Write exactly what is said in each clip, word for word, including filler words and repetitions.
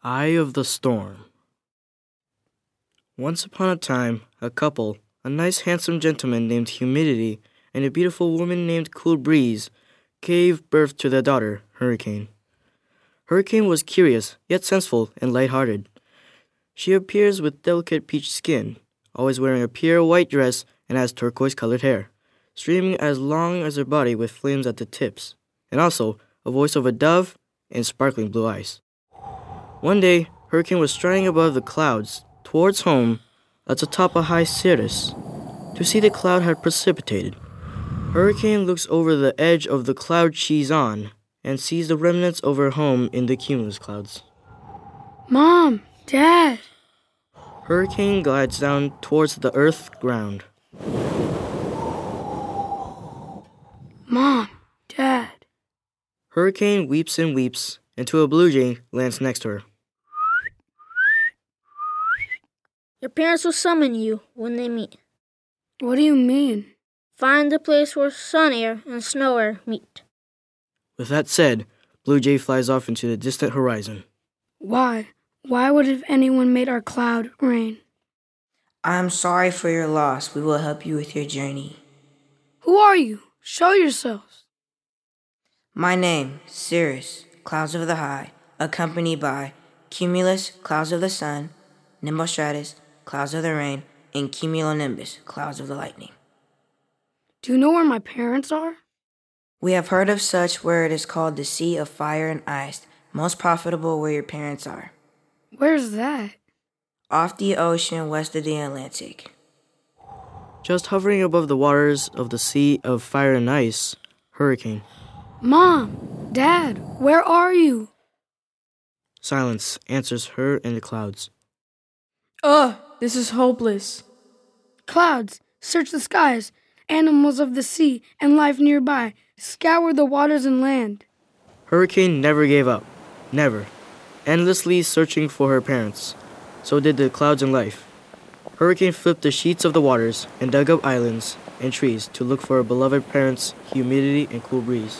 Eye of the Storm. Once upon a time, a couple, a nice handsome gentleman named Humidity and a beautiful woman named Cool Breeze, gave birth to their daughter, Hurricane. Hurricane was curious, yet sensible and light-hearted. She appears with delicate peach skin, always wearing a pure white dress and has turquoise-colored hair, streaming as long as her body with flames at the tips, and also a voice of a dove and sparkling blue eyes. One day, Hurricane was striding above the clouds towards home that's atop a high cirrus. To see the cloud had precipitated. Hurricane looks over the edge of the cloud she's on and sees the remnants of her home in the cumulus clouds. Mom! Dad! Hurricane glides down towards the earth ground. Mom! Dad! Hurricane weeps and weeps until a blue jay lands next to her. Your parents will summon you when they meet. What do you mean? Find the place where sun air and snow air meet. With that said, Blue Jay flies off into the distant horizon. Why? Why would have anyone made our cloud rain? I'm sorry for your loss. We will help you with your journey. Who are you? Show yourselves. My name, Cirrus, Clouds of the High, accompanied by Cumulus, Clouds of the Sun, Nimbostratus, Clouds of the Rain, and Cumulonimbus, Clouds of the Lightning. Do you know where my parents are? We have heard of such where it is called the Sea of Fire and Ice, most profitable where your parents are. Where's that? Off the ocean west of the Atlantic. Just hovering above the waters of the Sea of Fire and Ice, Hurricane. Mom! Dad! Where are you? Silence answers her in the clouds. Ugh, this is hopeless. Clouds, search the skies, animals of the sea and life nearby, scour the waters and land. Hurricane never gave up. Never. Endlessly searching for her parents. So did the clouds and life. Hurricane flipped the sheets of the waters and dug up islands and trees to look for her beloved parents, Humidity and Cool Breeze.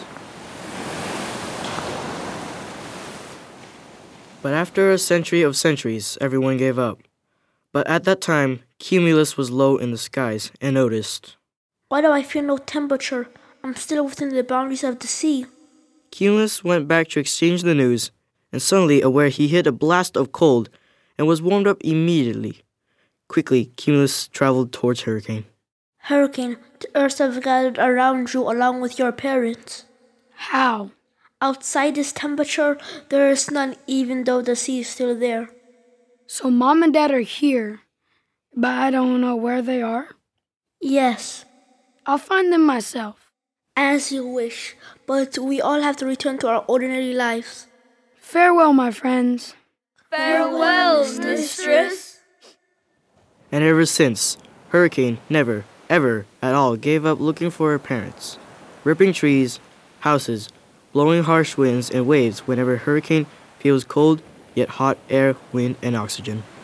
But after a century of centuries, everyone gave up. But at that time, Cumulus was low in the skies and noticed. Why do I feel no temperature? I'm still within the boundaries of the sea. Cumulus went back to exchange the news, and suddenly aware he hit a blast of cold and was warmed up immediately. Quickly, Cumulus traveled towards Hurricane. Hurricane, the earths have gathered around you along with your parents. How? Outside this temperature, there is none even though the sea is still there. So Mom and Dad are here, but I don't know where they are? Yes. I'll find them myself. As you wish, but we all have to return to our ordinary lives. Farewell, my friends. Farewell, mistress. And ever since, Hurricane never, ever at all gave up looking for her parents. Ripping trees, houses, blowing harsh winds and waves whenever Hurricane feels cold, yet hot air, wind, and oxygen.